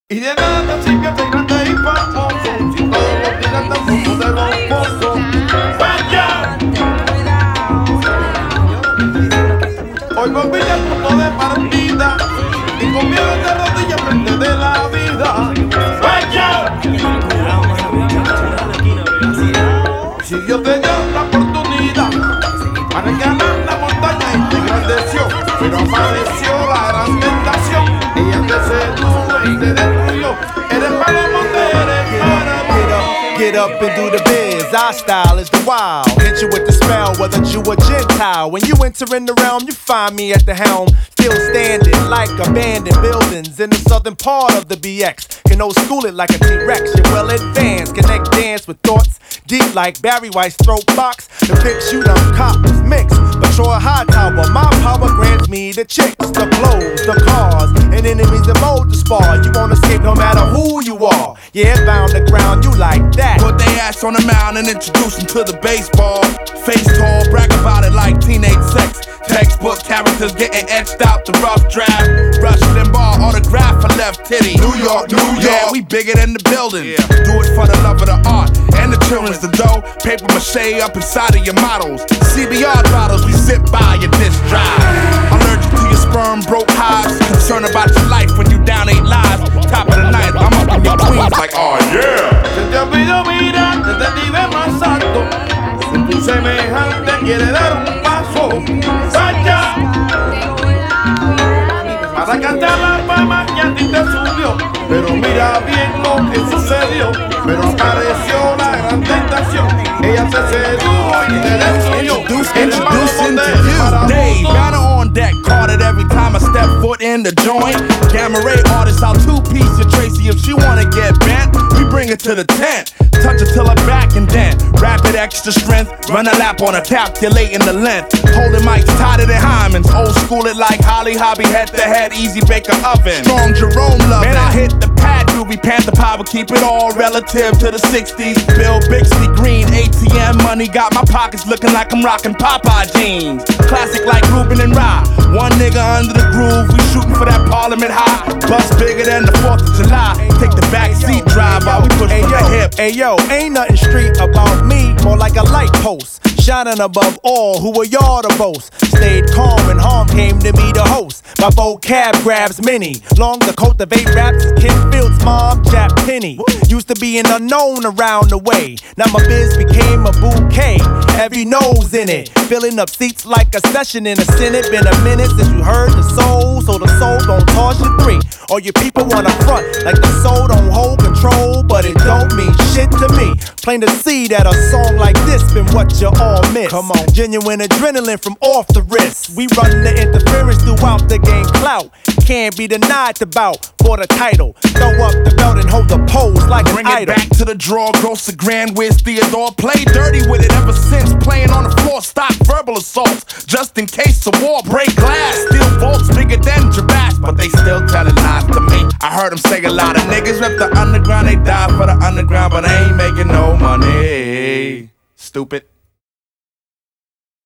Y de nada te sirve ser grande y famoso si todos los días tan poderosos. ¡Vaya! Hoy volví al punto de partida y con miedo de rodillas frente de la vida. ¡Vaya! Si Dios te dio la oportunidad para ganar la montaña y te engrandeció, pero apareció la gran tentación. Ella te sedujo y te destruyó. Eres para el monte, eres para mí. Get up and do the biz, our style is the wild. Hit you with the spell, whether Jew or Gentile. When you enter in the realm, you find me at the helm. Still standing like abandoned buildings in the southern part of the BX. Can old school it like a T-Rex, you're well advanced. Connect dance with thoughts deep like Barry White's throat box. The pics you done cop is mixed. Patrol a high tower, my power grants me the chicks, the clothes, the cars, and enemies that mold the spar. You won't escape no matter who you are. Yeah, bound the ground, you like that. Put they ass on the mound and introduce them to the baseball. Face tall, brag about it like teenage sex. Textbook characters getting etched out the rough draft. Rush Limbaugh, autograph for left titty. New York, New York. Yeah, we bigger than the building. Yeah. Do it for the love of the art and the children's the dough. Paper mache up inside of your models. CBR bottles, we sit by your disc drive. Allergic to your sperm, broke hives. Concerned about your life when you down 8 lives. Top of the night, I'm up in your queens like, oh yeah. Se te olvidó mirar desde el nivel más alto. Tu semejante quiere dar un paso. ¡Vaya! Para cantar la fama que a ti te subió. Pero mira bien lo que sucedió. Pero apareció la gran tentación. Ella se sedujo y te destruyó. Introducing to you, Dave. Banner on deck, caught it every time I step foot in the joint. Gamma Ray artist, I'll two-piece your Tracy if she wanna get bent. We bring it to the tent. Touch it till her back and then rapid extra strength. Run a lap on her, calculating the length. Holding mics tighter than Hyman's. Old school it like Holly Hobby, head to head, easy baker oven. Strong Jerome love. Man, I hit the pad, Doobie Panther Power, keep it all relative to the 60s. Bill Bixby Green, ATM money, got my pockets looking like I'm rocking Popeye jeans. Classic like Ruben and Ra. One nigga under the groove, we shooting for that Parliament high. Bust bigger than the 4th of July. Take the back seat drive while we push from the hip. Hey yo, ain't nothing street about me, more like a light post. Shining above all, who are y'all to boast? Stayed calm and harm came to me the host. My vocab grabs many, long to cultivate raps. Ken Fields' mom, Jap Penny. Used to be an unknown around the way. Now my biz became a bouquet, heavy nose in it. Filling up seats like a session in the Senate. Been a minute since you heard the soul, so the soul don't toss you 3. All you people wanna front like the soul don't hold control, but it don't mean shit to me. Plain to see that a song like this been what you all miss. Come on, genuine adrenaline from off the wrist. We run the interference throughout the game clout. Can't be denied the bout for the title. Throw up the belt and hold the pose like bring an it idol. back to the draw, Grocer Grand Wiz Theodore. Play dirty with it ever since playing on the floor. Stop verbal assaults, just in case the war break glass. Steal vaults bigger than giraffes, but they still telling lies to me. I heard them say a lot of niggas rep the underground. They die for the underground, but they ain't making no money. Stupid.